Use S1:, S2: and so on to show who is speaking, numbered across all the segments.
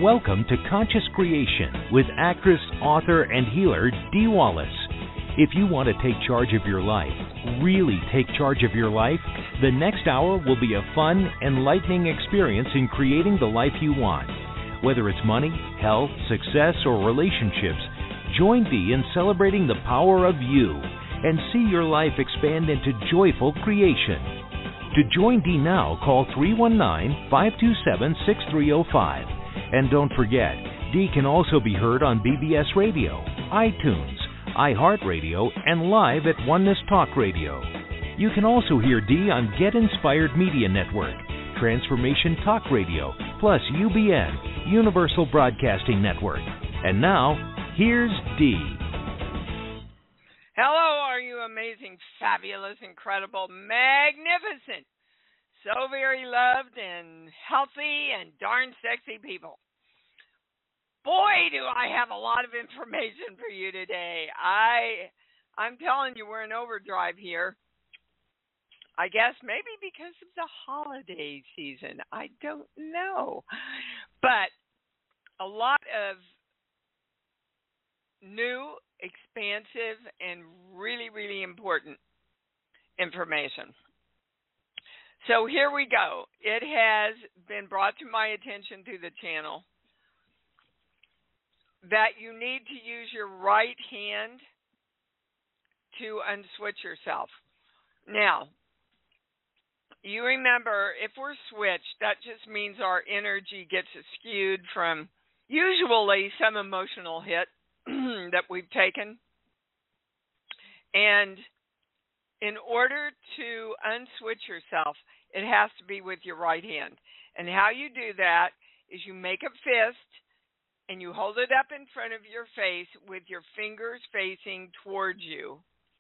S1: Welcome to Conscious Creation with actress, author, and healer Dee Wallace. If you want to take charge of your life, really take charge of your life, the next hour will be a fun, enlightening experience in creating the life you want. Whether it's money, health, success, or relationships, join Dee in celebrating the power of you and see your life expand into joyful creation. To join Dee now, call 319-527-6305. And don't forget, Dee can also be heard on BBS Radio, iTunes, iHeartRadio, and live at Oneness Talk Radio. You can also hear Dee on Get Inspired Media Network, Transformation Talk Radio, plus UBN, Universal Broadcasting Network. And now, here's Dee.
S2: Hello, are you amazing, fabulous, incredible, magnificent, so very loved and healthy and darn sexy people? Boy, do I have a lot of information for you today. I'm telling you, we're in overdrive here. I guess maybe because of the holiday season. I don't know. But a lot of new, expansive, and really, really important information. So here we go. It has been brought to my attention through the channel that you need to use your right hand to unswitch yourself. Now, you remember, if we're switched, that just means our energy gets skewed from usually some emotional hit that we've taken. And in order to unswitch yourself, it has to be with your right hand. And how you do that is you make a fist and you hold it up in front of your face with your fingers facing towards you.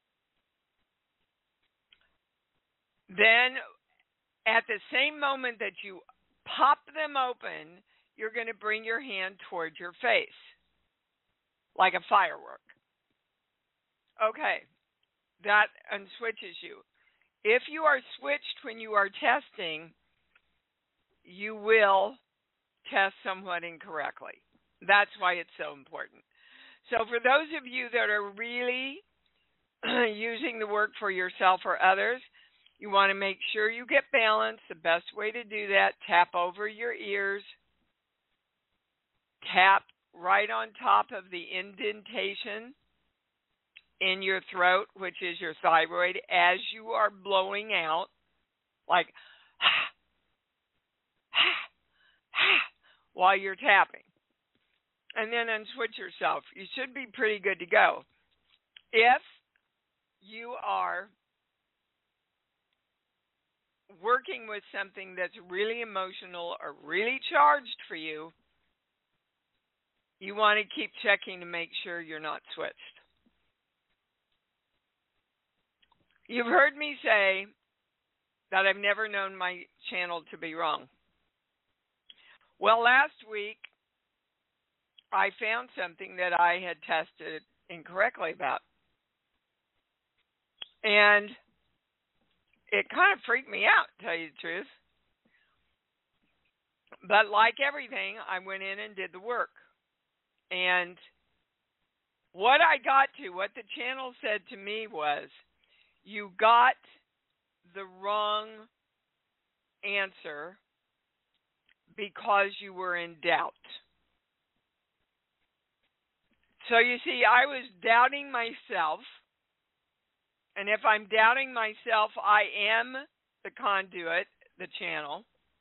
S2: Then, at the same moment that you pop them open, you're going to bring your hand towards your face, like a firework. Okay, that unswitches you. If you are switched when you are testing, you will test somewhat incorrectly. That's why it's so important. So for those of you that are really using the work for yourself or others, you want to make sure you get balance. The best way to do that, tap over your ears. Tap right on top of the indentation in your throat, which is your thyroid, as you are blowing out, like, while you're tapping. And then unswitch yourself. You should be pretty good to go. If you are working with something that's really emotional or really charged for you, you want to keep checking to make sure you're not switched. You've heard me say that I've never known my channel to be wrong. Well, last week, I found something that I had tested incorrectly about. And it kind of freaked me out, to tell you the truth. But like everything, I went in and did the work. And what I got to, what the channel said to me was, you got the wrong answer because you were in doubt. So you see, I was doubting myself. And if I'm doubting myself, I am the conduit, the channel.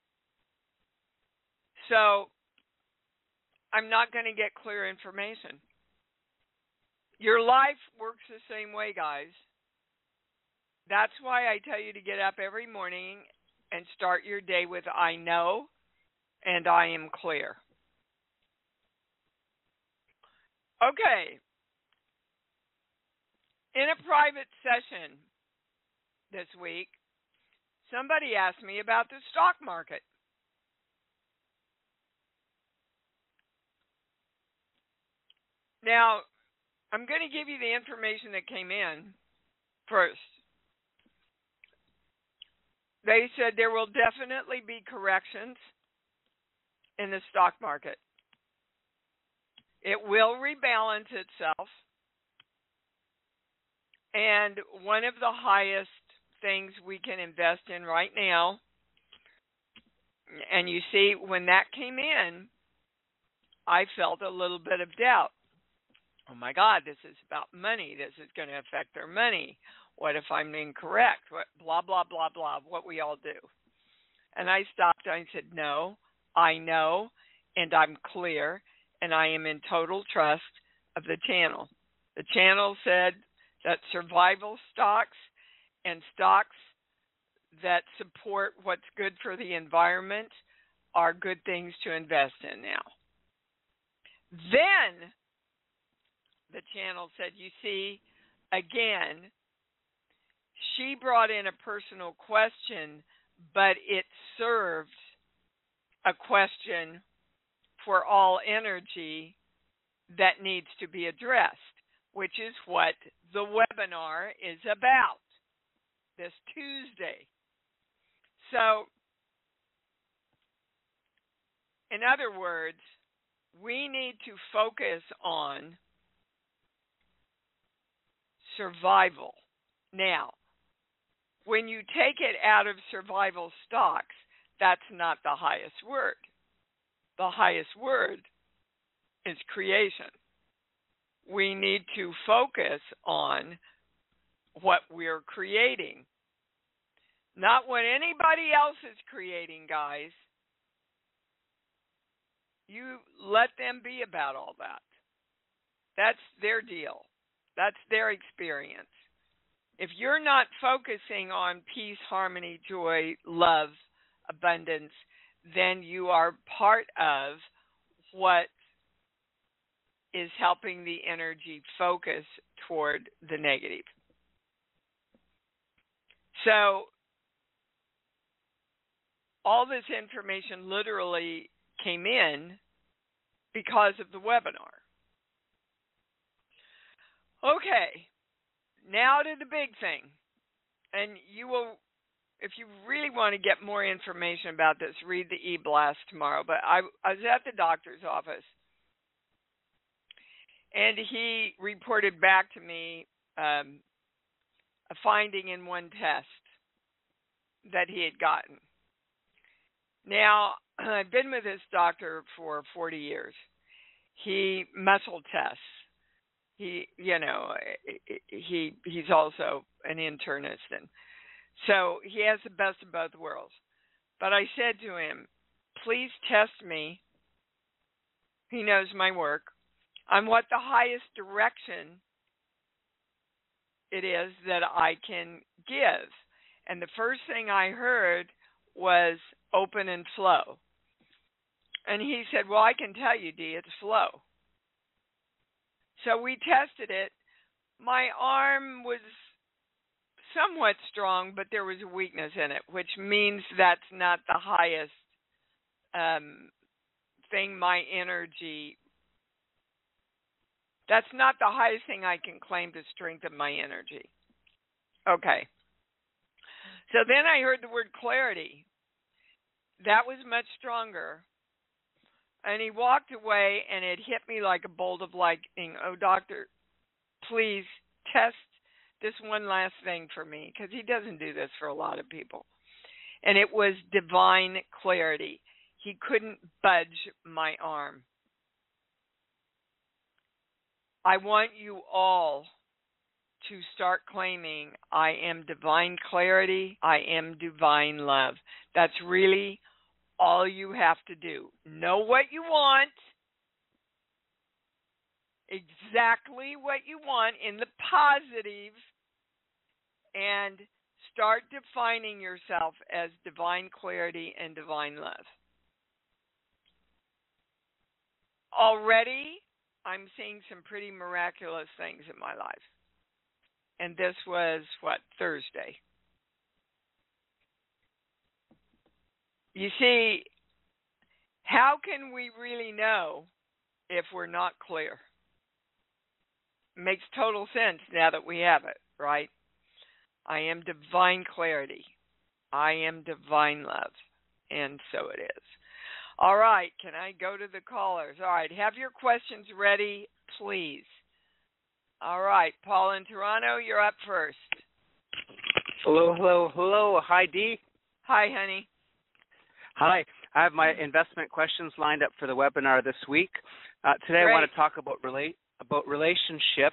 S2: So I'm not going to get clear information. Your life works the same way, guys. That's why I tell you to get up every morning and start your day with I know and I am clear. Okay. In a private session this week, somebody asked me about the stock market. Now, I'm going to give you the information that came in first. They said there will definitely be corrections in the stock market. It will rebalance itself. And one of the highest things we can invest in right now, and you see, when that came in, I felt a little bit of doubt. Oh my God, this is about money. This is going to affect their money. What if I'm incorrect? What, blah, blah, blah, blah, what we all do. And I stopped. I said, no, I know, and I'm clear, and I am in total trust of the channel. The channel said that survival stocks and stocks that support what's good for the environment are good things to invest in now. Then the channel said, you see, again, she brought in a personal question, but it served a question for all energy that needs to be addressed, which is what the webinar is about this Tuesday. So, in other words, we need to focus on survival. Now, when you take it out of survival stocks, that's not the highest word. The highest word is creation. We need to focus on what we're creating, not what anybody else is creating, guys. You let them be about all that. That's their deal. That's their experience. If you're not focusing on peace, harmony, joy, love, abundance, then you are part of what is helping the energy focus toward the negative. So, all this information literally came in because of the webinar. Okay, now to the big thing. And you will, if you really want to get more information about this, read the e-blast tomorrow. But I was at the doctor's office, and he reported back to me a finding in one test that he had gotten. Now, I've been with this doctor for 40 years. He muscle tests. He's also an internist, and so he has the best of both worlds. But I said to him, please test me. He knows my work on what the highest direction it is that I can give. And the first thing I heard was open and flow. And he said, well, I can tell you, Dee, it's flow. So we tested it. My arm was somewhat strong, but there was a weakness in it, which means that's not the highest thing my energy, that's not the highest thing I can claim to strengthen my energy. Okay. So then I heard the word clarity. That was much stronger. And he walked away, and it hit me like a bolt of lightning. Oh, doctor, please test this one last thing for me, because he doesn't do this for a lot of people. And it was divine clarity. He couldn't budge my arm. I want you all to start claiming, I am divine clarity, I am divine love. That's really all you have to do. Know what you want, exactly what you want in the positive, and start defining yourself as divine clarity and divine love. Already, I'm seeing some pretty miraculous things in my life. And this was, Thursday. You see, how can we really know if we're not clear? It makes total sense now that we have it, right? I am divine clarity. I am divine love. And so it is. All right, can I go to the callers? All right, have your questions ready, please. All right, Paul in Toronto, you're up first.
S3: Hello. Hi, Dee.
S2: Hi, honey.
S3: Hi. I have my investment questions lined up for the webinar this week. Today
S2: Great.
S3: I want to talk about relationship.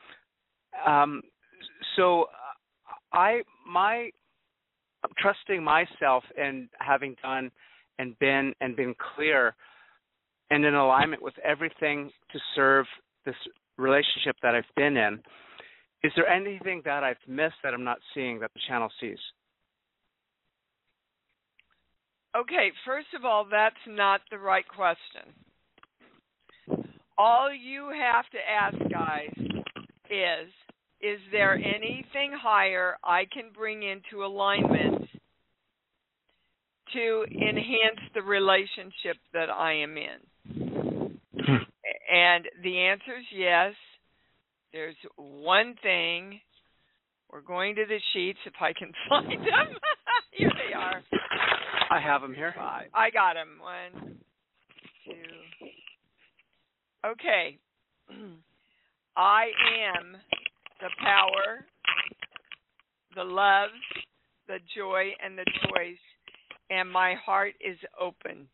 S3: I'm trusting myself and having done and been clear and in alignment with everything to serve this relationship that I've been in. Is there anything that I've missed that I'm not seeing that the channel sees?
S2: Okay, first of all, that's not the right question. All you have to ask, guys, is there anything higher I can bring into alignment to enhance the relationship that I am in? And the answer is yes. There's one thing. We're going to the sheets if I can find them. Here they are.
S3: I have them here.
S2: I got them. 1, 2. Okay. I am the power, the love, the joy, and the choice, and my heart is open.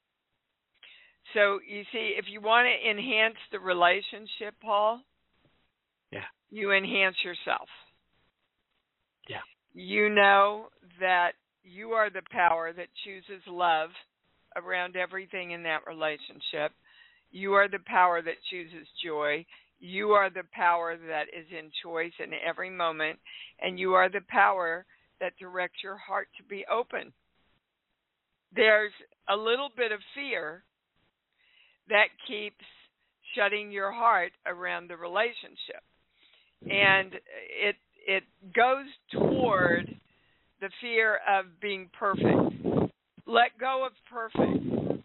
S2: So, you see, if you want to enhance the relationship, Paul, you enhance yourself.
S3: Yeah.
S2: You know that you are the power that chooses love around everything in that relationship. You are the power that chooses joy. You are the power that is in choice in every moment. And you are the power that directs your heart to be open. There's a little bit of fear that keeps shutting your heart around the relationship. And it goes toward the fear of being perfect. Let go of perfect.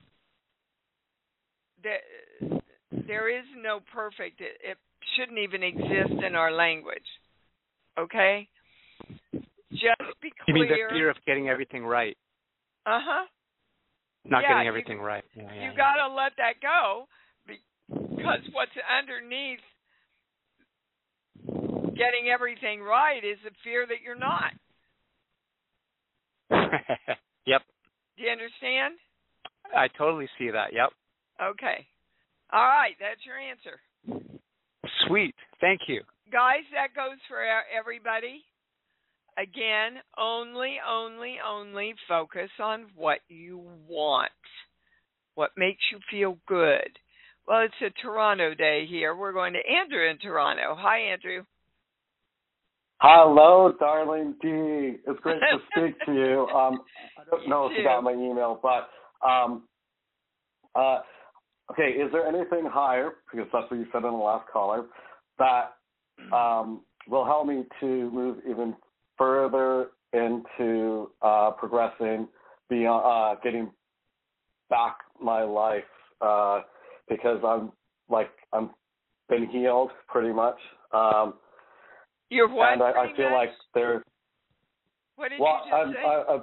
S2: There is no perfect. It shouldn't even exist in our language. Okay? Just be clear.
S3: You mean the fear of getting everything right?
S2: Uh-huh.
S3: Not getting everything right.
S2: You got to let that go, because what's underneath getting everything right is the fear that you're not.
S3: Yep.
S2: Do you understand?
S3: I totally see that. Yep.
S2: Okay. All right. That's your answer.
S3: Sweet. Thank you.
S2: Guys, that goes for everybody. Again, only focus on what you want, what makes you feel good. Well, it's a Toronto day here. We're going to Andrew in Toronto. Hi, Andrew.
S4: Hello, darling D. It's great to speak to you. I don't know if you got my email, but okay, is there anything higher, because that's what you said in the last caller, that will help me to move even further into progressing beyond getting back my life, because I'm been healed pretty much.
S2: You're what?
S4: And I feel like there's.
S2: What did you just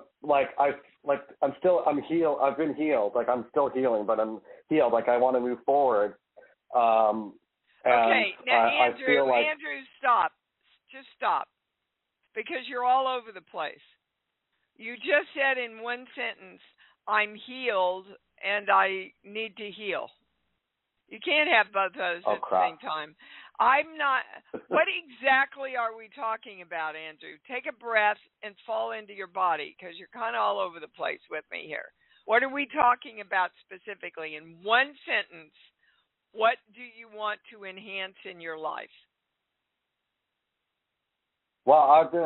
S2: say?
S4: I'm healed. I've been healed. Like, I'm still healing, but I'm healed. Like, I want to move forward.
S2: Okay, now Andrew,
S4: I feel like,
S2: Andrew, stop. Just stop. Because you're all over the place. You just said in one sentence, I'm healed and I need to heal. You can't have both those at the same time. I'm not. What exactly are we talking about, Andrew? Take a breath and fall into your body, because you're kind of all over the place with me here. What are we talking about specifically? In one sentence, what do you want to enhance in your life?
S4: Well,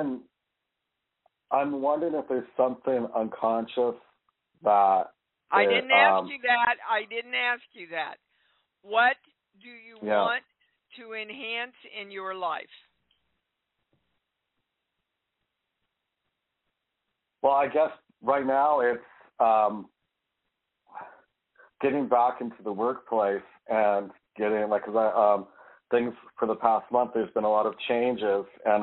S4: I'm wondering if there's something unconscious that.
S2: I didn't ask you that. I didn't ask you that. What do you want to enhance in your life?
S4: Well, I guess right now it's getting back into the workplace and getting, like, because things for the past month, there's been a lot of changes, and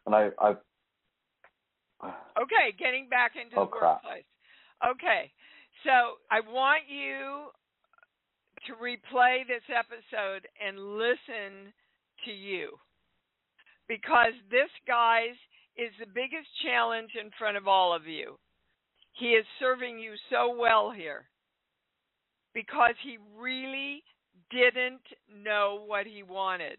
S2: Okay, getting back into the workplace. Okay, So I want you to replay this episode and listen to you. Because this, guys, is the biggest challenge in front of all of you. He is serving you so well here because he really didn't know what he wanted.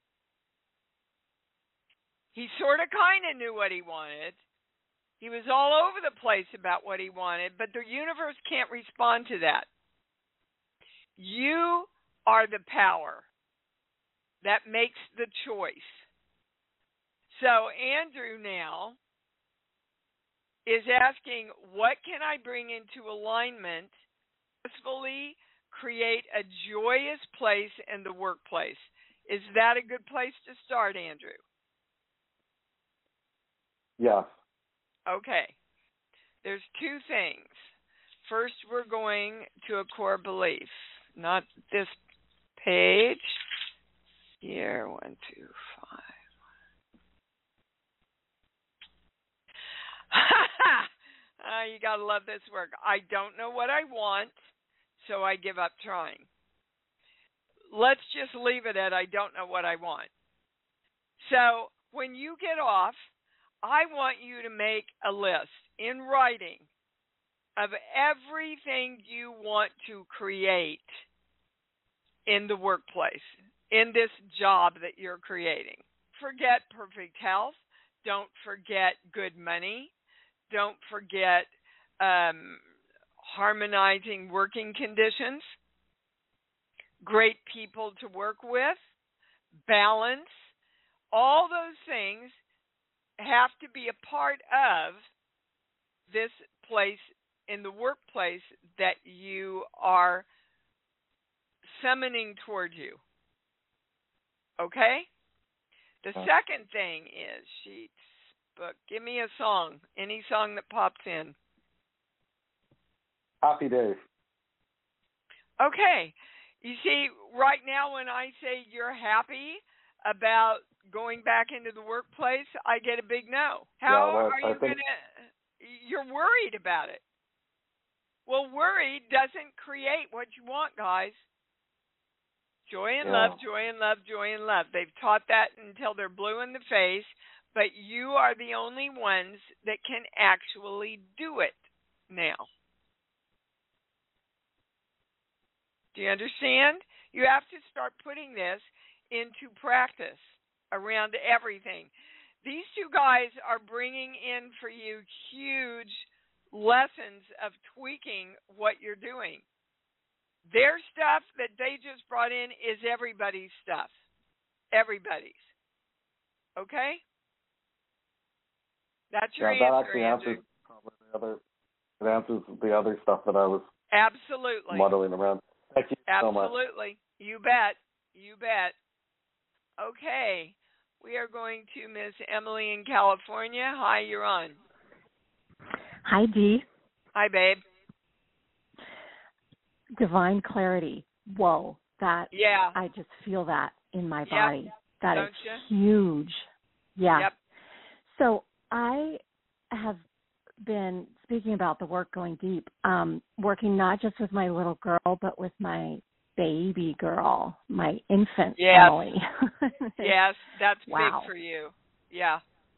S2: He sort of kind of knew what he wanted. He was all over the place about what he wanted, but the universe can't respond to that. You are the power that makes the choice. So Andrew now is asking, what can I bring into alignment to successfully create a joyous place in the workplace? Is that a good place to start, Andrew?
S4: Yes.
S2: Okay. There's two things. First, we're going to a core belief. Not this page. Here, 1, 2, 5. You got to love this work. I don't know what I want, so I give up trying. Let's just leave it at I don't know what I want. So when you get off, I want you to make a list in writing of everything you want to create in the workplace, in this job that you're creating. Forget perfect health. Don't forget good money. Don't forget harmonizing working conditions, great people to work with, balance. All those things have to be a part of this place in the workplace that you are summoning toward you. Okay? The second thing is, sheets, book. Give me a song. Any song that pops in.
S4: Happy Days.
S2: Okay. You see, right now when I say you're happy about going back into the workplace, I get a big no. How are you going to... You're worried about it. Well, worry doesn't create what you want, guys. Joy and love, joy and love, joy and love. They've taught that until they're blue in the face, but you are the only ones that can actually do it now. Do you understand? You have to start putting this into practice around everything. These two guys are bringing in for you huge lessons of tweaking what you're doing. Their stuff that they just brought in is everybody's stuff. Everybody's. Okay? That's your answer,
S4: that actually answers probably it answers the other stuff that I was muddling around. Thank you so much.
S2: Absolutely. You bet. You bet. Okay. We are going to Miss Emily in California. Hi, you're on.
S5: Hi, Dee.
S2: Hi, babe.
S5: Divine clarity. Whoa. That.
S2: Yeah.
S5: I just feel that in my body. That
S2: Don't
S5: is
S2: you?
S5: huge. Yeah.
S2: Yep.
S5: So I have been speaking about the work going deep, working not just with my little girl, but with my baby girl, my infant Emily.
S2: Yes, that's
S5: wow.
S2: big for you. Yeah.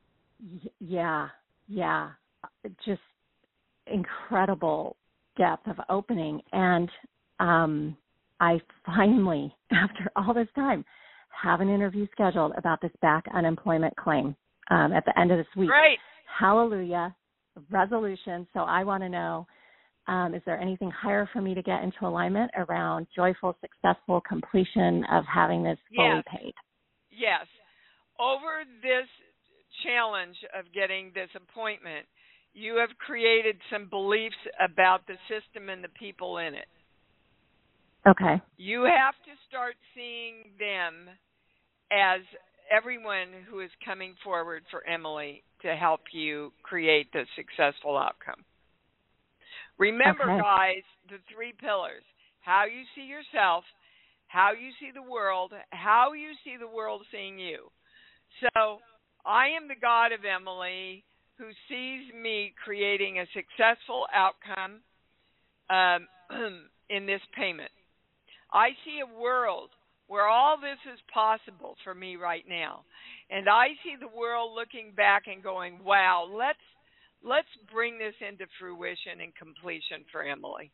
S5: Yeah. Just incredible depth of opening. And I finally, after all this time, have an interview scheduled about this back unemployment claim at the end of this week.
S2: Great.
S5: Hallelujah. Resolution. So I want to know, is there anything higher for me to get into alignment around joyful, successful completion of having this fully paid?
S2: Yes. Over this challenge of getting this appointment, you have created some beliefs about the system and the people in it.
S5: Okay.
S2: You have to start seeing them as everyone who is coming forward for Emily to help you create the successful outcome. Remember, guys, the 3 pillars: how you see yourself, how you see the world, how you see the world seeing you. So I am the God of Emily who sees me creating a successful outcome in this payment. I see a world where all this is possible for me right now. And I see the world looking back and going, wow, let's bring this into fruition and completion for Emily.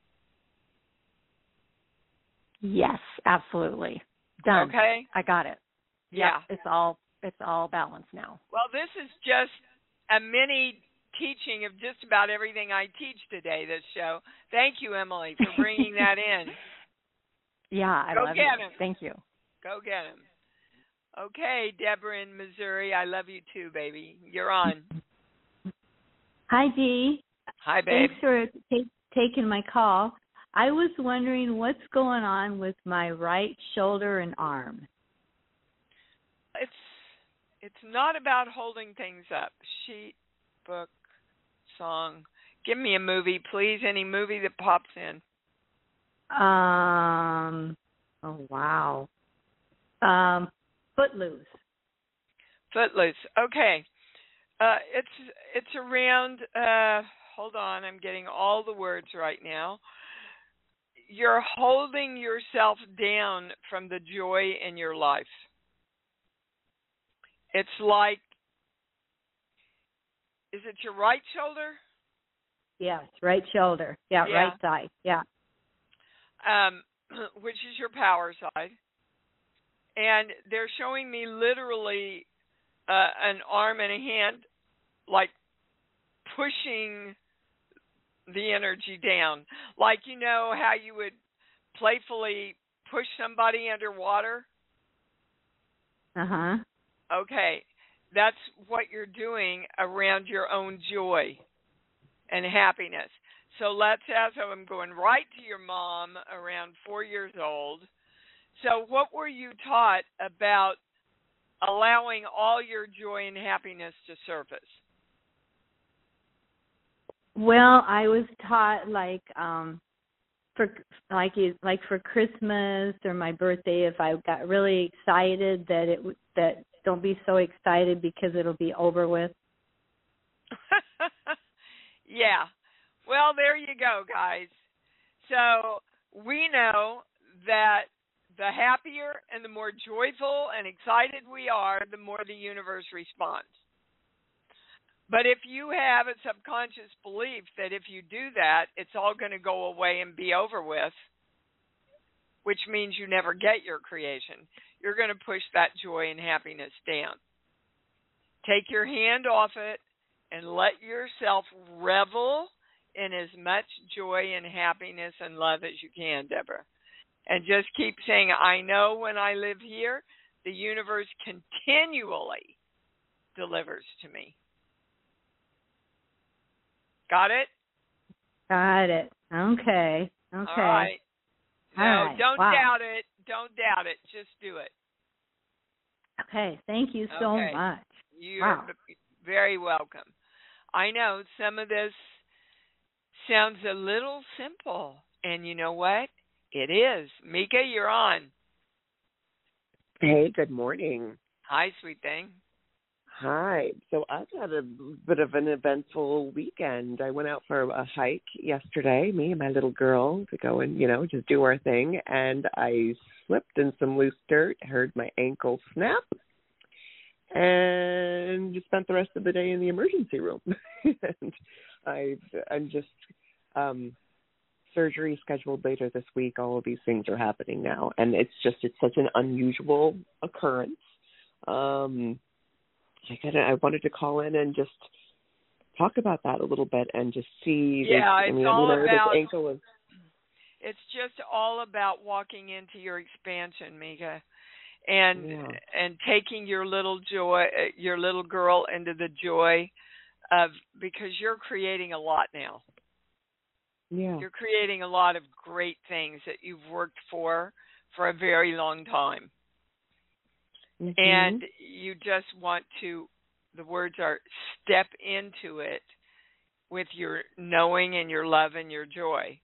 S5: Yes, absolutely. Done.
S2: Okay.
S5: I got it.
S2: Yeah.
S5: Yep, it's all balanced now.
S2: Well, this is just a mini teaching of just about everything I teach today, this show. Thank you, Emily, for bringing that in.
S5: Yeah, I love you. Thank you.
S2: Go get him. Okay, Deborah in Missouri, I love you too, baby. You're on.
S6: Hi, Dee.
S2: Hi, babe.
S6: Thanks for taking my call. I was wondering what's going on with my right shoulder and arm.
S2: It's not about holding things up. Sheet, book, song. Give me a movie, please. Any movie that pops in.
S6: Oh wow. Footloose.
S2: Footloose. Okay. It's around. Hold on, I'm getting all the words right now. You're holding yourself down from the joy in your life. It's like, is it your right shoulder?
S6: Yes, right shoulder. Yeah, right side. Yeah.
S2: Which is your power side. And they're showing me literally an arm and a hand, like pushing the energy down. Like, you know how you would playfully push somebody underwater?
S6: Uh-huh.
S2: Okay. That's what you're doing around your own joy and happiness. So let's ask, I'm going right to your mom, around 4 years old. So what were you taught about allowing all your joy and happiness to surface?
S6: Well, I was taught for Christmas or my birthday, if I got really excited, that don't be so excited because it'll be over with.
S2: Yeah. Well, there you go, guys. So we know that the happier and the more joyful and excited we are, the more the universe responds. But if you have a subconscious belief that if you do that, it's all going to go away and be over with, which means you never get your creation, you're going to push that joy and happiness down. Take your hand off it and let yourself revel in as much joy and happiness and love as you can, Deborah. And just keep saying, I know when I live here, the universe continually delivers to me. Got it?
S6: Got it. Okay.
S2: All right. No,
S6: all right.
S2: Don't
S6: wow.
S2: doubt it. Don't doubt it. Just do it.
S6: Okay. Thank you so much.
S2: You're very welcome. I know some of this sounds a little simple, and you know what? It is. Mika, you're on.
S7: Hey, good morning.
S2: Hi, sweet thing.
S7: Hi. So I've had a bit of an eventful weekend. I went out for a hike yesterday, me and my little girl, to go and, just do our thing. And I slipped in some loose dirt, heard my ankle snap, and just spent the rest of the day in the emergency room. And I'm just surgery scheduled later this week. All of these things are happening now. And it's such an unusual occurrence. I wanted to call in and just talk about that a little bit and just see.
S2: It's just all about walking into your expansion, Mika, and taking your little joy, your little girl into the joy of, because you're creating a lot now.
S7: Yeah.
S2: You're creating a lot of great things that you've worked for a very long time.
S7: Mm-hmm.
S2: And you just want to, the words are, step into it with your knowing and your love and your joy.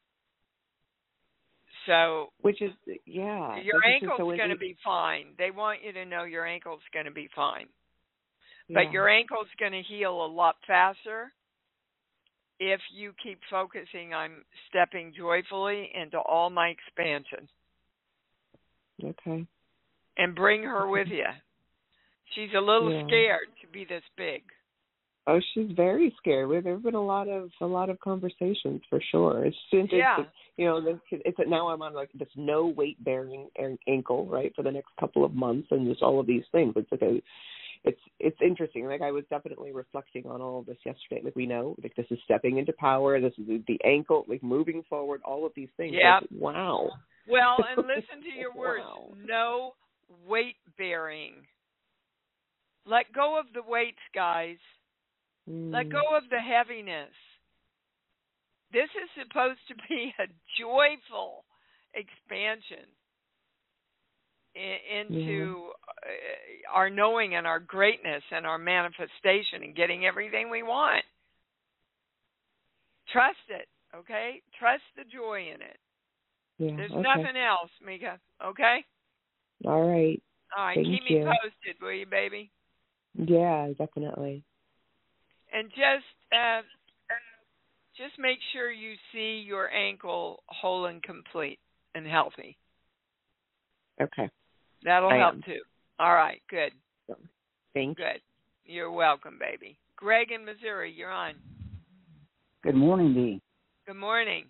S2: So, your ankle's going to be fine. They want you to know your ankle's going to be fine. But your ankle's going to heal a lot faster if you keep focusing on stepping joyfully into all my expansion.
S7: Okay.
S2: And bring her with you. She's a little scared to be this big.
S7: Oh, she's very scared. There've been a lot of conversations for sure. It's just, you know, it's now I'm on like this no weight bearing ankle, right, for the next couple of months, and just all of these things. It's like it's interesting. Like I was definitely reflecting on all of this yesterday. Like we know, like this is stepping into power. This is the ankle, like moving forward. All of these things.
S2: Yeah.
S7: Like, wow.
S2: Well, and listen to your words.
S7: Wow.
S2: No weight bearing. Let go of the weights, guys. Let go of the heaviness. This is supposed to be a joyful expansion into our knowing and our greatness and our manifestation and getting everything we want. Trust it, okay? Trust the joy in it.
S7: Yeah,
S2: There's nothing else, Mika, okay?
S7: All right.
S2: All right,
S7: Thank
S2: keep
S7: you.
S2: me posted, will you, baby?
S7: Yeah, definitely.
S2: And just make sure you see your ankle whole and complete and healthy.
S7: Okay.
S2: That'll help too. All right, good.
S7: Thanks.
S2: Good. You're welcome, baby. Greg in Missouri, you're on.
S8: Good morning, Dee.
S2: Good morning.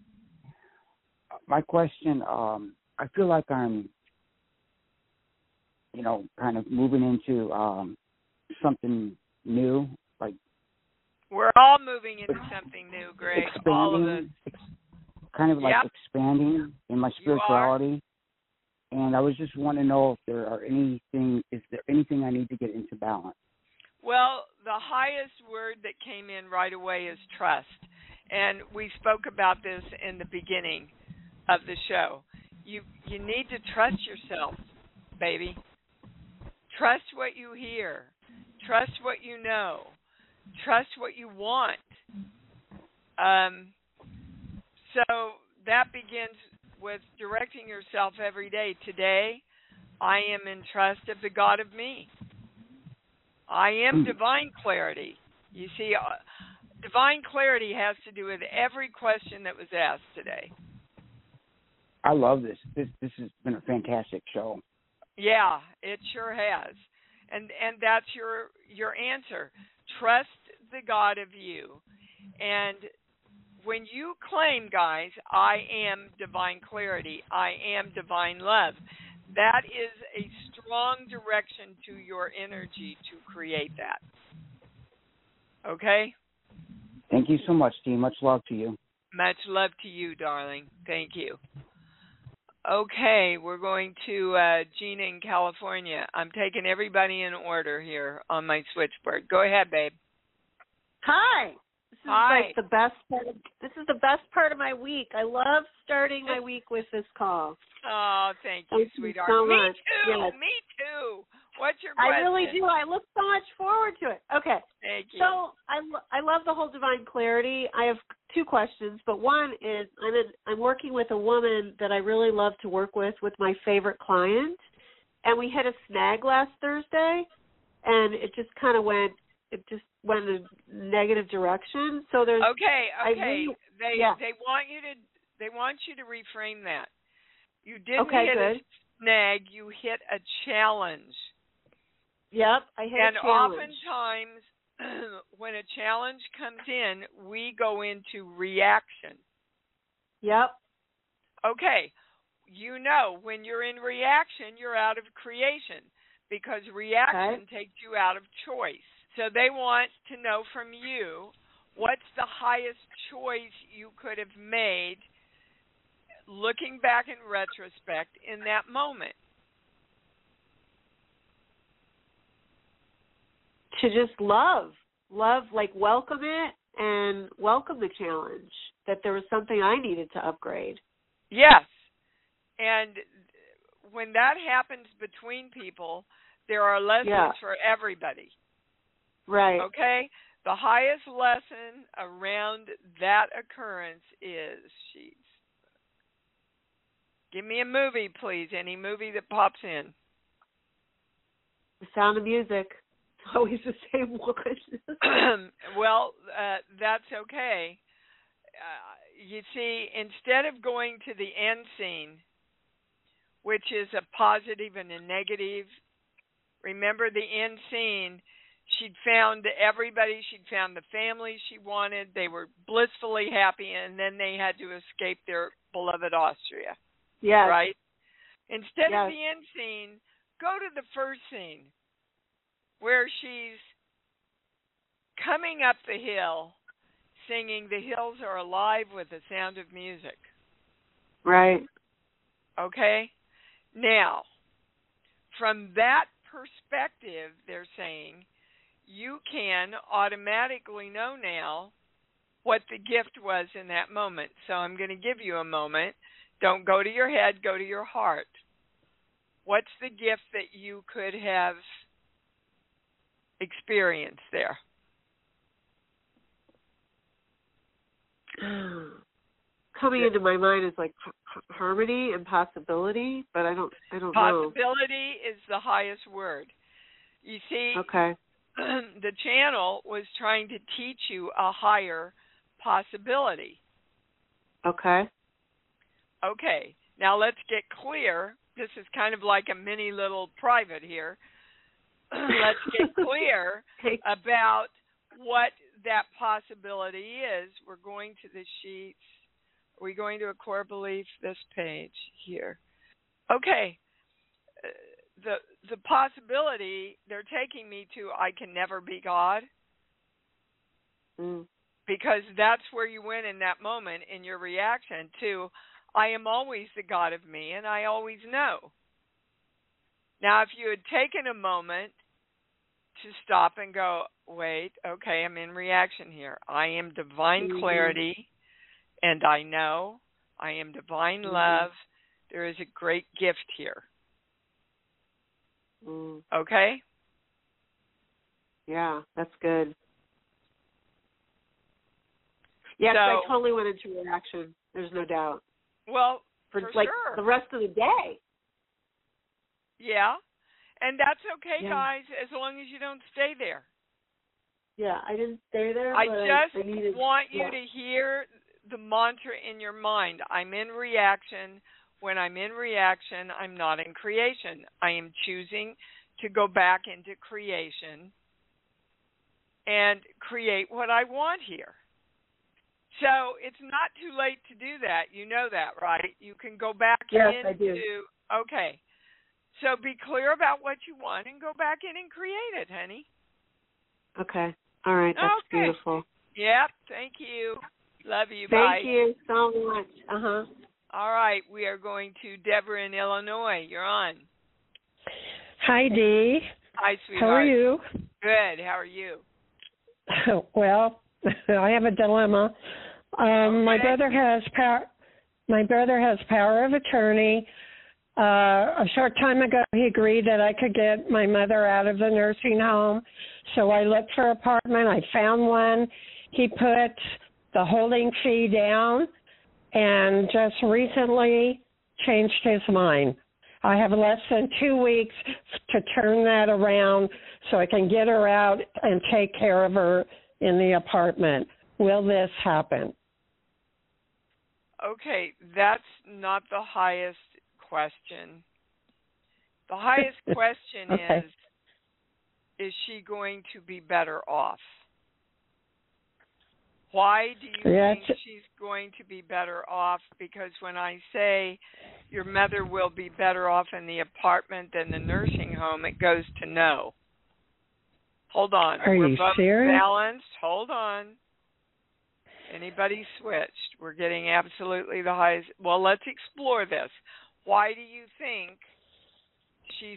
S8: My question, I feel like I'm, kind of moving into something new, like
S2: we're all moving into something new, Greg. All of us.
S8: Kind of like expanding in my spirituality. And I was just wanting to know if is there anything I need to get into balance?
S2: Well, the highest word that came in right away is trust. And we spoke about this in the beginning of the show. You need to trust yourself, baby. Trust what you hear. Trust what you know. Trust what you want. So that begins with directing yourself every day. Today, I am in trust of the God of me. I am divine clarity. You see, divine clarity has to do with every question that was asked today.
S8: I love this. This has been a fantastic show.
S2: Yeah, it sure has. And that's your answer. Trust the God of you. And when you claim, guys, I am divine clarity, I am divine love, that is a strong direction to your energy to create that. Okay?
S8: Thank you so much, Dee. Much love to you.
S2: Much love to you, darling. Thank you. Okay, we're going to Gina in California. I'm taking everybody in order here on my switchboard. Go ahead, babe.
S9: Hi. This is
S2: Hi.
S9: like the best part. This is the best part of my week. I love starting my week with this call.
S2: Oh, thank you, sweetheart.
S9: So
S2: me
S9: much.
S2: too.
S9: Yes.
S2: Me too. What's your question?
S9: I really do. I look so much forward to it. Okay.
S2: Thank you.
S9: So I love the whole divine clarity. I have two questions, but one is I'm working with a woman that I really love to work with my favorite client, and we hit a snag last Thursday, and it just kind of went in a negative direction. So there's
S2: okay. They want you to reframe that. You didn't hit a snag. You hit a challenge.
S9: Yep, I hit a challenge.
S2: And oftentimes, when a challenge comes in, we go into reaction.
S9: Yep.
S2: Okay. When you're in reaction, you're out of creation because reaction takes you out of choice. So they want to know from you what's the highest choice you could have made looking back in retrospect in that moment.
S9: To just love, like welcome it and welcome the challenge, that there was something I needed to upgrade.
S2: Yes. And when that happens between people, there are lessons for everybody.
S9: Right.
S2: Okay? The highest lesson around that occurrence is give me a movie, please. Any movie that pops in.
S9: The Sound of Music. always the same one.
S2: Well, that's okay. You see, instead of going to the end scene, which is a positive and a negative, remember the end scene, she'd found everybody, she'd found the family she wanted, they were blissfully happy, and then they had to escape their beloved Austria.
S9: Yes.
S2: Right? Instead
S9: Yes.
S2: of the end scene, go to the first scene, where she's coming up the hill, singing "The Hills Are Alive" with the sound of music.
S9: Right.
S2: Okay? Now, from that perspective, they're saying, you can automatically know now what the gift was in that moment. So I'm going to give you a moment. Don't go to your head, go to your heart. What's the gift that you could have experienced there?
S9: Coming into my mind is like harmony and possibility, but I don't know.
S2: Possibility is the highest word. You see,
S9: okay.
S2: The channel was trying to teach you a higher possibility.
S9: Okay.
S2: Okay. Now let's get clear. This is kind of like a mini little private here. Let's get clear about what that possibility is. We're going to the sheets. Are we going to a core belief? This page here. Okay. The possibility they're taking me to, I can never be God. Because that's where you went in that moment in your reaction to, I am always the God of me and I always know. Now, if you had taken a moment to stop and go, wait, okay, I'm in reaction here. I am divine clarity and I know. I am divine love. There is a great gift here. Okay?
S9: Yeah, that's good. Yes, I totally went into reaction. There's no doubt.
S2: Well, for
S9: like
S2: sure.
S9: The rest of the day.
S2: Yeah. And that's okay, guys, as long as you don't stay there.
S9: Yeah, I didn't stay there.
S2: I
S9: but
S2: just want you to hear the mantra in your mind. I'm in reaction. When I'm in reaction, I'm not in creation. I am choosing to go back into creation and create what I want here. So it's not too late to do that. You know that, right? You can go back into...
S9: I do.
S2: Okay. So be clear about what you want and go back in and create it, honey.
S9: Okay. All right. That's beautiful.
S2: Yep. Thank you. Love you.
S9: Thank
S2: Bye.
S9: you so much.
S2: All right. We are going to Deborah in Illinois. You're on.
S10: Hi, Dee.
S2: Hi, sweetheart.
S10: How are you?
S2: Good. How are you?
S10: Well, I have a dilemma. My brother has power of attorney. A short time ago, he agreed that I could get my mother out of the nursing home. So I looked for an apartment. I found one. He put the holding fee down and just recently changed his mind. I have less than 2 weeks to turn that around so I can get her out and take care of her in the apartment. Will this happen?
S2: Okay, that's not the highest question. The highest question is she going to be better off? Why do you think she's going to be better off? Because when I say your mother will be better off in the apartment than the nursing home, it goes to no. Hold on.
S10: We're you
S2: both
S10: serious?
S2: Balanced. Hold on. Anybody switched? We're getting absolutely the highest. Well, let's explore this. Why do you think she's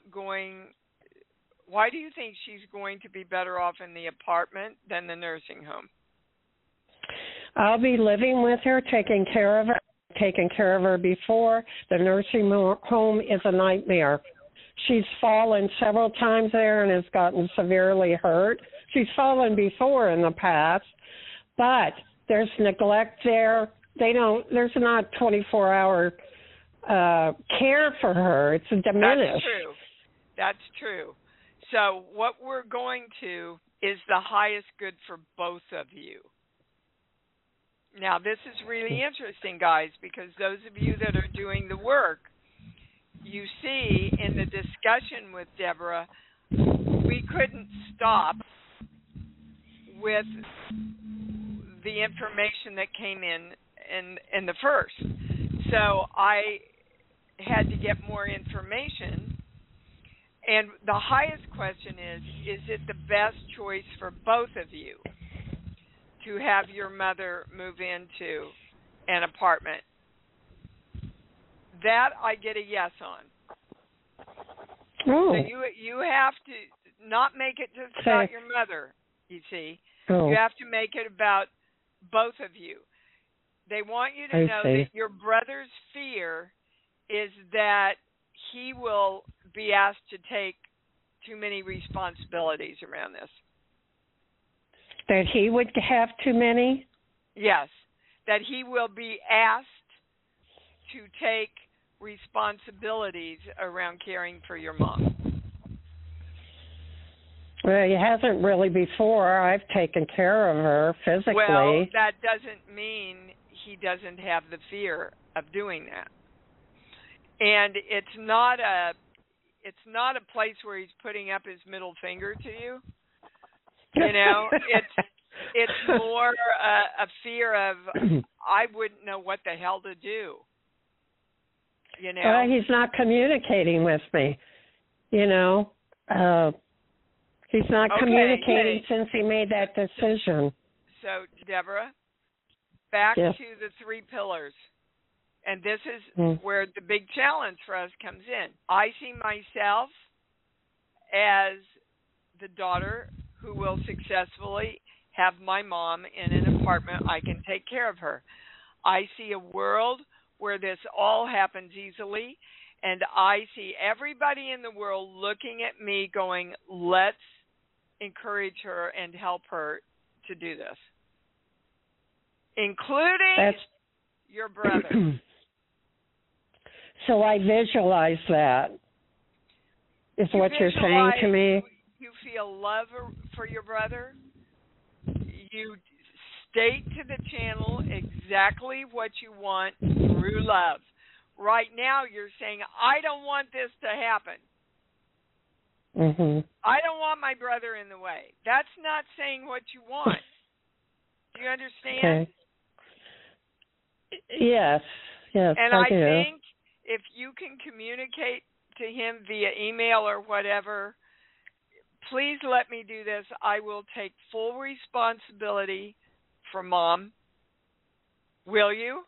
S2: going to be better off in the apartment than the nursing home?
S10: I'll be living with her, taking care of her before. The nursing home is a nightmare. She's fallen several times there and has gotten severely hurt. She's fallen before in the past, but there's neglect there. There's not 24-hour care for her. It's diminished.
S2: That's true. So what we're going to is the highest good for both of you. Now, this is really interesting, guys, because those of you that are doing the work, you see in the discussion with Deborah, we couldn't stop with the information that came in the first. So I had to get more information. And the highest question is it the best choice for both of you to have your mother move into an apartment? That I get a yes on.
S10: Oh.
S2: So you have to not make it just about your mother, you see.
S10: Oh.
S2: You have to make it about both of you. They want you to know that your brother's fear is that he will be asked to take too many responsibilities around this.
S10: That he would have too many?
S2: Yes. That he will be asked to take responsibilities around caring for your mom.
S10: Well, he hasn't really before. I've taken care of her physically.
S2: Well, that doesn't mean he doesn't have the fear of doing that. And it's not a place where he's putting up his middle finger to you. You know, it's more a fear of I wouldn't know what the hell to do. You know,
S10: he's not communicating with me. You know, he's not communicating since he made that decision.
S2: So, Deborah, back to the 3 pillars. And this is where the big challenge for us comes in. I see myself as the daughter who will successfully have my mom in an apartment. I can take care of her. I see a world where this all happens easily, and I see everybody in the world looking at me going, let's encourage her and help her to do this, including your brother.
S10: So I visualize that, is what you're saying to me.
S2: You feel love for your brother. You state to the channel exactly what you want through love. Right now you're saying, I don't want this to happen.
S10: Mm-hmm.
S2: I don't want my brother in the way. That's not saying what you want. Do you understand?
S10: Okay. Yes,
S2: and
S10: I do.
S2: think if you can communicate to him via email or whatever, please let me do this. I will take full responsibility for Mom. Will you?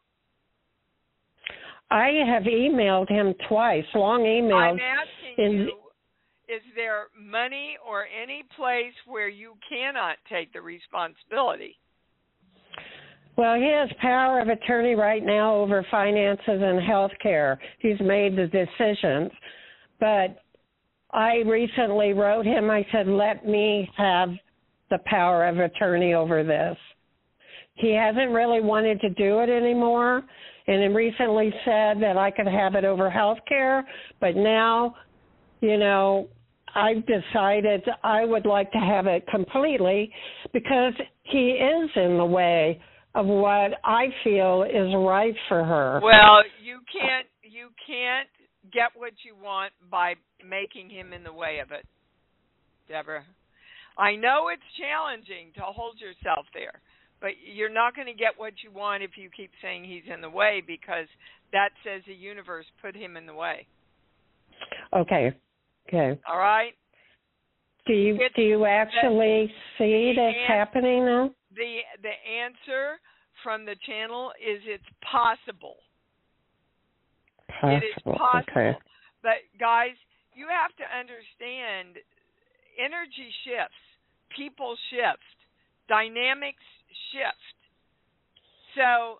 S10: I have emailed him twice, long emails.
S2: I'm asking you, is there money or any place where you cannot take the responsibility?
S10: Well, he has power of attorney right now over finances and health care. He's made the decisions. But I recently wrote him, I said, let me have the power of attorney over this. He hasn't really wanted to do it anymore, and he recently said that I could have it over health care, but now, you know, I've decided I would like to have it completely because he is in the way of what I feel is right for her.
S2: Well, you can't get what you want by making him in the way of it, Deborah. I know it's challenging to hold yourself there, but you're not going to get what you want if you keep saying he's in the way, because that says the universe put him in the way.
S10: Okay.
S2: All right?
S10: Do you actually see this happening now?
S2: The answer from the channel is it's possible. It is possible.
S10: Okay.
S2: But, guys, you have to understand energy shifts, people shift, dynamics shift. So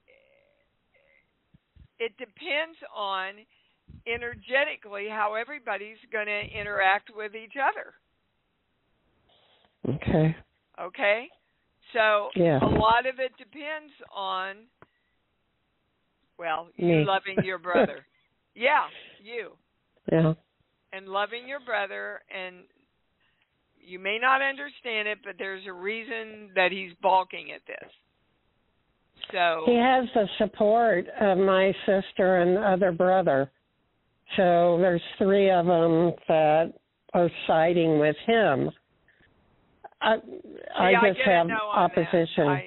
S2: it depends on energetically how everybody's going to interact with each other. Okay? So a lot of it depends on, well, you loving your brother. Yeah, you.
S10: Yeah.
S2: And loving your brother and You may not understand it, but there's a reason that he's balking at this. So
S10: he has the support of my sister and other brother. So there's 3 of them that are siding with him. I just have opposition.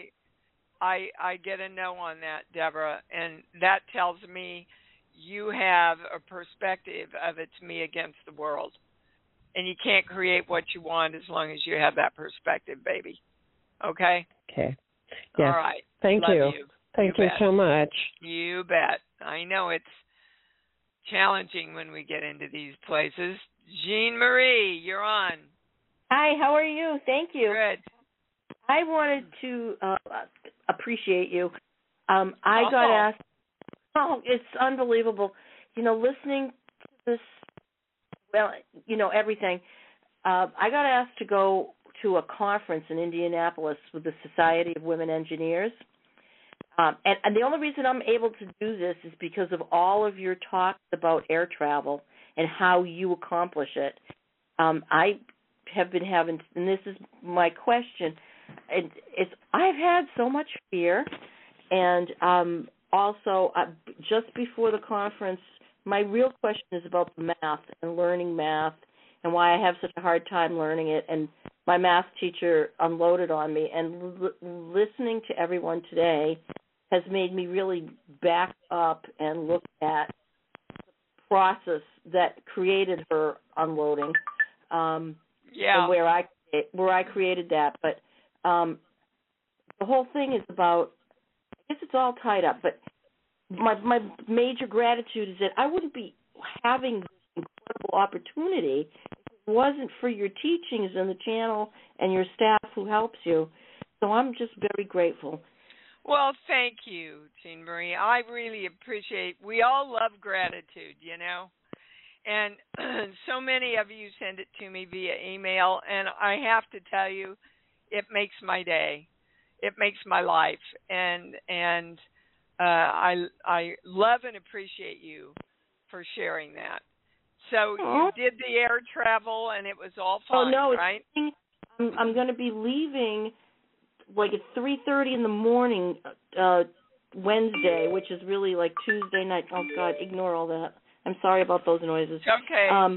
S2: I get a no on that, Deborah, and that tells me you have a perspective of it's me against the world. And you can't create what you want as long as you have that perspective, baby. Okay?
S10: Okay. Yes.
S2: All right.
S10: Thank
S2: Love
S10: you. Thank you so much.
S2: You bet. I know it's challenging when we get into these places. Jean Marie, you're on.
S11: Hi, how are you? Thank you.
S2: Good.
S11: I wanted to appreciate you. I got asked. Oh, it's unbelievable. Listening to this, everything. I got asked to go to a conference in Indianapolis with the Society of Women Engineers. And the only reason I'm able to do this is because of all of your talks about air travel and how you accomplish it. I have been having, and this is my question, I've had so much fear, and also just before the conference, my real question is about the math and learning math and why I have such a hard time learning it. And my math teacher unloaded on me, and listening to everyone today has made me really back up and look at the process that created her unloading. And where I created that. But the whole thing is about, I guess it's all tied up, but my major gratitude is that I wouldn't be having this incredible opportunity if it wasn't for your teachings and the channel and your staff who helps you. So I'm just very grateful.
S2: Well, thank you, Jean Marie. I really appreciate, we all love gratitude, And so many of you send it to me via email, and I have to tell you, it makes my day. It makes my life, and I love and appreciate you for sharing that. So you did the air travel, and it was all fine, right?
S11: I'm going to be leaving like at 3:30 in the morning Wednesday, which is really like Tuesday night. Oh, God, ignore all that. I'm sorry about those noises.
S2: Okay, it's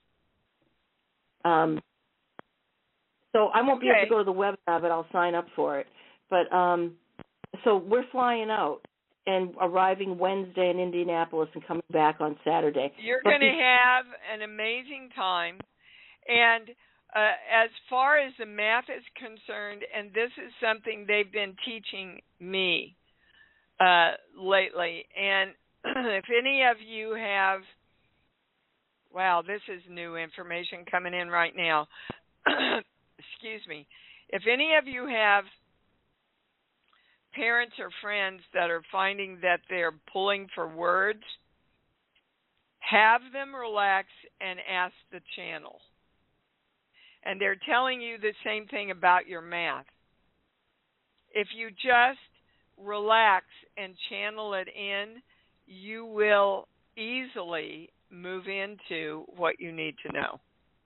S2: okay.
S11: So I won't be able to go to the webinar, but I'll sign up for it. But so we're flying out and arriving Wednesday in Indianapolis and coming back on Saturday.
S2: You're going to have an amazing time. And as far as the math is concerned, and this is something they've been teaching me lately, and if any of you have, wow, this is new information coming in right now. Excuse me. If any of you have parents or friends that are finding that they're pulling for words, have them relax and ask the channel. And they're telling you the same thing about your math. If you just relax and channel it in, you will easily move into what you need to know.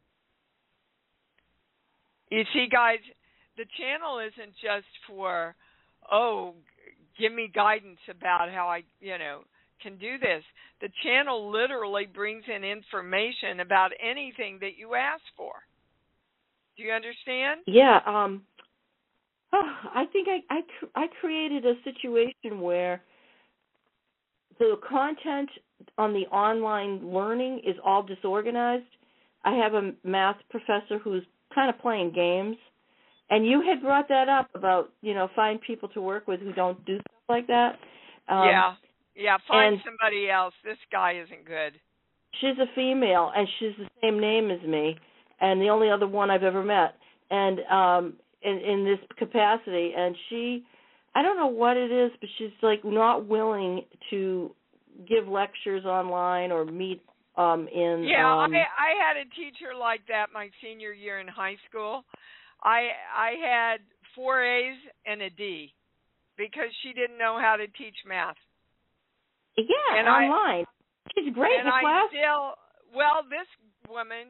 S2: You see, guys, the channel isn't just for, give me guidance about how I, can do this. The channel literally brings in information about anything that you ask for. Do you understand?
S11: Yeah. I think I created a situation where the content on the online learning is all disorganized. I have a math professor who's kind of playing games, and you had brought that up about, find people to work with who don't do stuff like that.
S2: Find somebody else. This guy isn't good.
S11: She's a female, and she's the same name as me, and the only other one I've ever met, and in this capacity. And she, I don't know what it is, but she's like not willing to give lectures online or meet in.
S2: I had a teacher like that my senior year in high school. I had 4 A's and a D because she didn't know how to teach math.
S11: Yeah, and online. She's great in class.
S2: This woman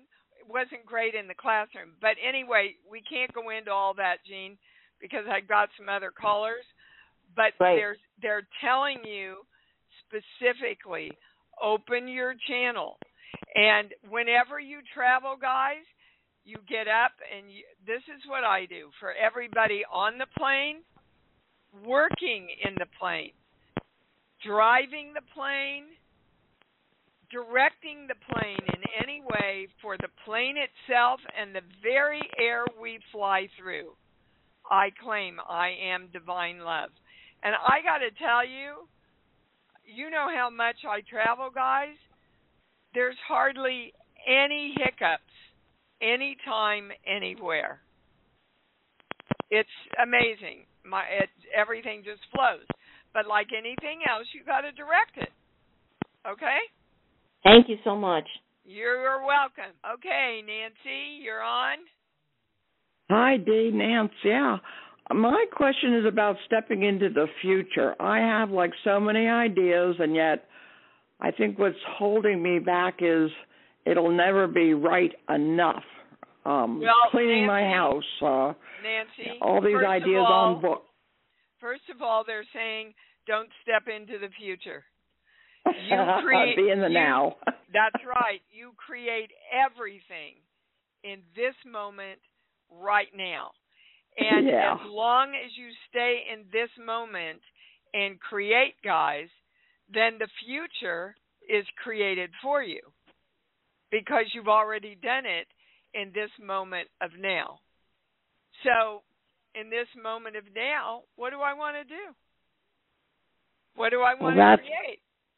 S2: wasn't great in the classroom. But anyway, we can't go into all that, Jean, because I've got some other callers. But they're telling you specifically, open your channel. And whenever you travel, guys, you get up and this is what I do for everybody on the plane, working in the plane, driving the plane, directing the plane in any way for the plane itself and the very air we fly through. I claim I am divine love. And I got to tell you, you know how much I travel, guys. There's hardly any hiccups anytime, anywhere. It's amazing. Everything just flows. But like anything else, you got to direct it. Okay?
S11: Thank you so much.
S2: You're welcome. Okay, Nancy, you're on.
S12: Hi, Dee, Nancy. Yeah. My question is about stepping into the future. I have like so many ideas, and yet I think what's holding me back is it'll never be right enough. Cleaning
S2: Nancy,
S12: my house,
S2: Nancy,
S12: all these ideas on book.
S2: First of all, they're saying don't step into the future.
S12: Be in the now.
S2: That's right. You create everything in this moment right now. And as long as you stay in this moment and create, guys, then the future is created for you because you've already done it in this moment of now. So in this moment of now, what do I want to do? What do I want to create?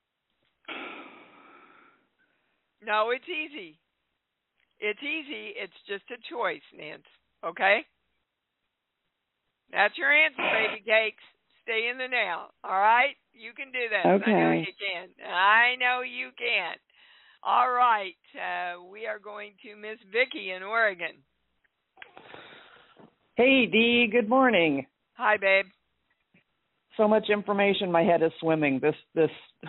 S2: No, it's easy. It's easy. It's just a choice, Nance. Okay? That's your answer, baby cakes. Stay in the now. All right? You can do that.
S12: Okay.
S2: I know you can. I know you can. All right. We are going to Miss Vicki in Oregon.
S13: Hey, Dee. Good morning.
S2: Hi, babe.
S13: So much information. My head is swimming. This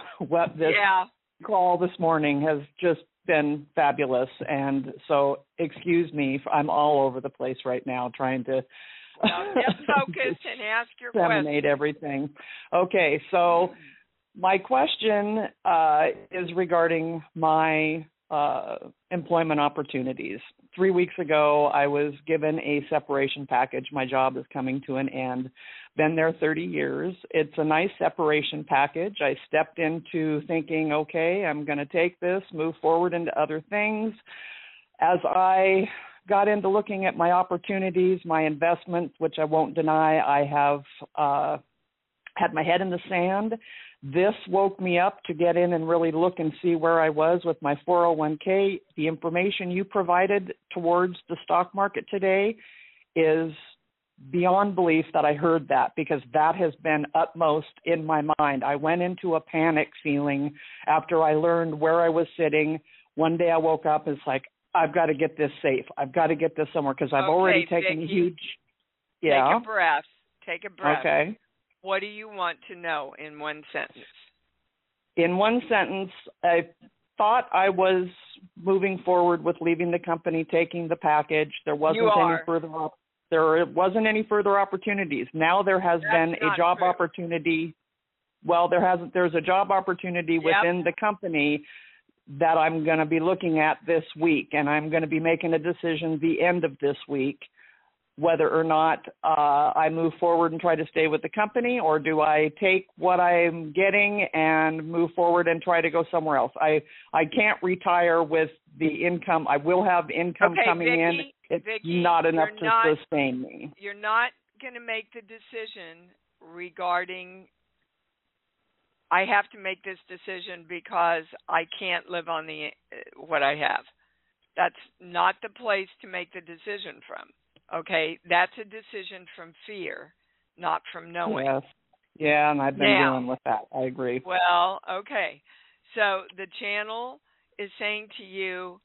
S13: call this morning has just been fabulous. And so, excuse me, I'm all over the place right now trying to
S2: get focused and ask your
S13: disseminate everything. Okay, so my question is regarding my employment opportunities. 3 weeks ago, I was given a separation package. My job is coming to an end. Been there 30 years. It's a nice separation package. I stepped into thinking, okay, I'm going to take this, move forward into other things. As I got into looking at my opportunities, my investments, which I won't deny, I have had my head in the sand. This woke me up to get in and really look and see where I was with my 401k. The information you provided towards the stock market today is beyond belief that I heard that, because that has been utmost in my mind. I went into a panic feeling after I learned where I was sitting. One day I woke up, it's like, I've got to get this safe. I've got to get this somewhere because I've already taken a huge... Yeah.
S2: Take a breath. Take a breath.
S13: Okay.
S2: What do you want to know in one sentence?
S13: In one sentence, I thought I was moving forward with leaving the company, taking the package. There wasn't any further opportunities. Now there has been a job opportunity. Well, there's a job opportunity within the company that I'm going to be looking at this week, and I'm going to be making a decision the end of this week whether or not I move forward and try to stay with the company, or do I take what I'm getting and move forward and try to go somewhere else. I can't retire with the income. I will have income coming in. It's not enough to sustain me.
S2: You're not going to make the decision regarding, I have to make this decision because I can't live on what I have. That's not the place to make the decision from. Okay, that's a decision from fear, not from knowing.
S13: Yes. Yeah, and I've been dealing with that. I agree.
S2: Well, okay. So the channel is saying to you,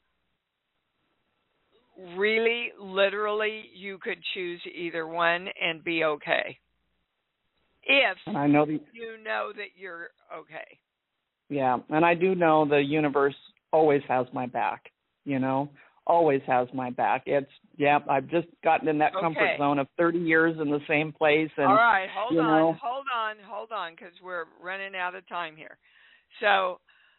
S2: really, literally, you could choose either one and be okay. If
S13: I know
S2: you know that you're okay.
S13: Yeah, and I do know the universe always has my back, always has my back. I've just gotten in that comfort zone of 30 years in the same place. And,
S2: all right, hold on, because we're running out of time here. So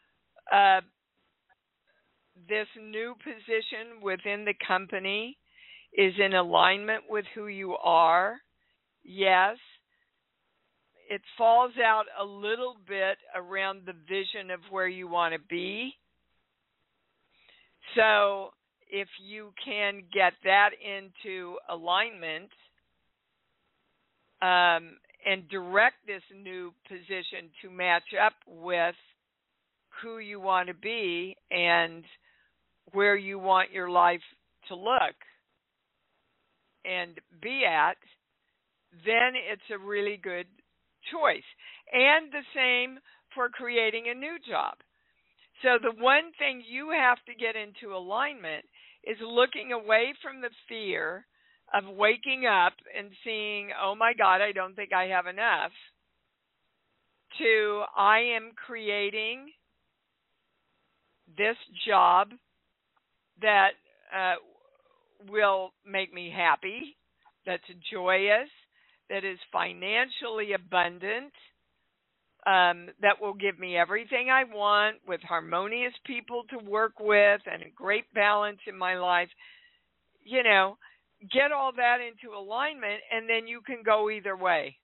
S2: this new position within the company is in alignment with who you are. Yes. It falls out a little bit around the vision of where you want to be. So if you can get that into alignment and direct this new position to match up with who you want to be and where you want your life to look and be at, then it's a really good choice. And the same for creating a new job. So the one thing you have to get into alignment is looking away from the fear of waking up and seeing, oh my God, I don't think I have enough, to I am creating this job that will make me happy, that's joyous, that is financially abundant, that will give me everything I want, with harmonious people to work with and a great balance in my life. You know, get all that into alignment, and then you can go either way.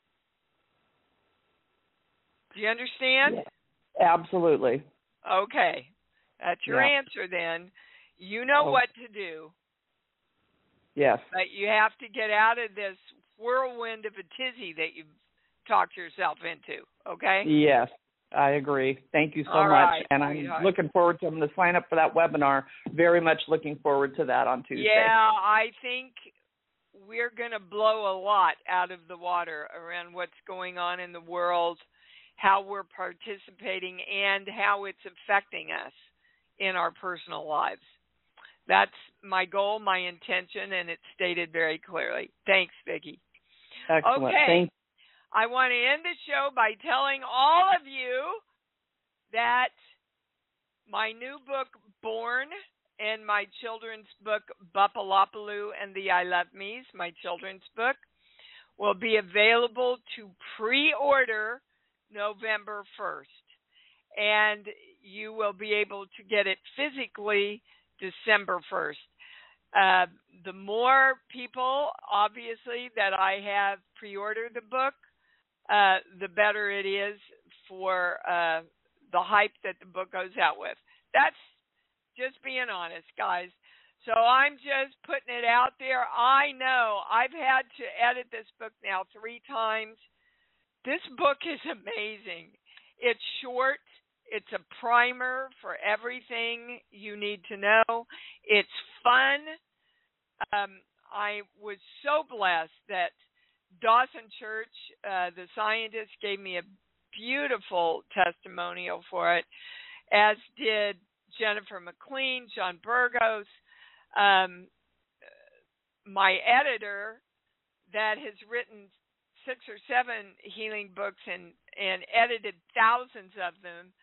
S2: Do you understand?
S13: Yeah, absolutely.
S2: Okay. That's your answer then. You know what to do.
S13: Yes.
S2: But you have to get out of this whirlwind of a tizzy that you've talked yourself into, okay?
S13: Yes, I agree. Thank you so much.
S2: Right,
S13: and I'm looking forward to to sign up for that webinar. Very much looking forward to that on Tuesday.
S2: Yeah, I think we're going to blow a lot out of the water around what's going on in the world, how we're participating, and how it's affecting us in our personal lives. That's my goal, my intention, and it's stated very clearly. Thanks, Vicki.
S13: Excellent.
S2: Okay.
S13: Thanks.
S2: I want to end the show by telling all of you that my new book, Born, and my children's book, Bapalopaloo and the I Love Me's, my children's book, will be available to pre-order November 1st. And you will be able to get it physically December 1st. The more people, obviously, that I have pre-ordered the book, the better it is for the hype that the book goes out with. That's just being honest, guys. So I'm just putting it out there. I know I've had to edit this book now 3 times. This book is amazing. It's short. It's a primer for everything you need to know. It's fun. I was so blessed that Dawson Church, the scientist, gave me a beautiful testimonial for it, as did Jennifer McLean, John Burgos, my editor that has written 6 or 7 healing books and edited thousands of them,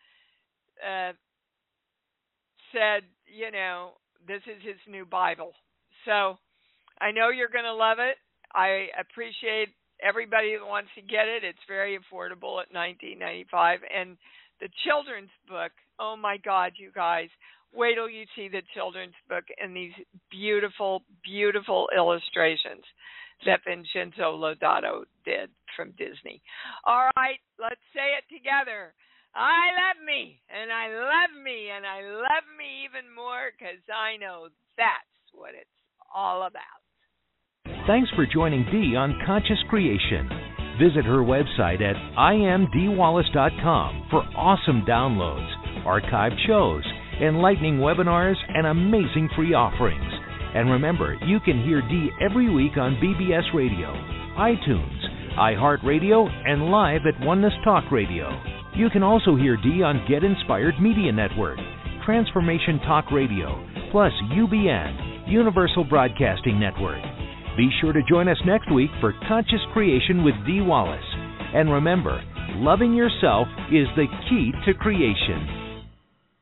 S2: said, you know, this is his new Bible. So I know you're going to love it. I appreciate everybody that wants to get it. It's very affordable at $19.95. And the children's book, oh my God, you guys, wait till you see the children's book and these beautiful, beautiful illustrations that Vincenzo Lodato did from Disney. All right, let's say it together. I love me, and I love me, and I love me even more, because I know that's what it's all about.
S1: Thanks for joining Dee on Conscious Creation. Visit her website at imdwallace.com for awesome downloads, archived shows, enlightening webinars, and amazing free offerings. And remember, you can hear Dee every week on BBS Radio, iTunes, iHeartRadio, and live at Oneness Talk Radio. You can also hear Dee on Get Inspired Media Network, Transformation Talk Radio, plus UBN, Universal Broadcasting Network. Be sure to join us next week for Conscious Creation with Dee Wallace. And remember, loving yourself is the key to creation.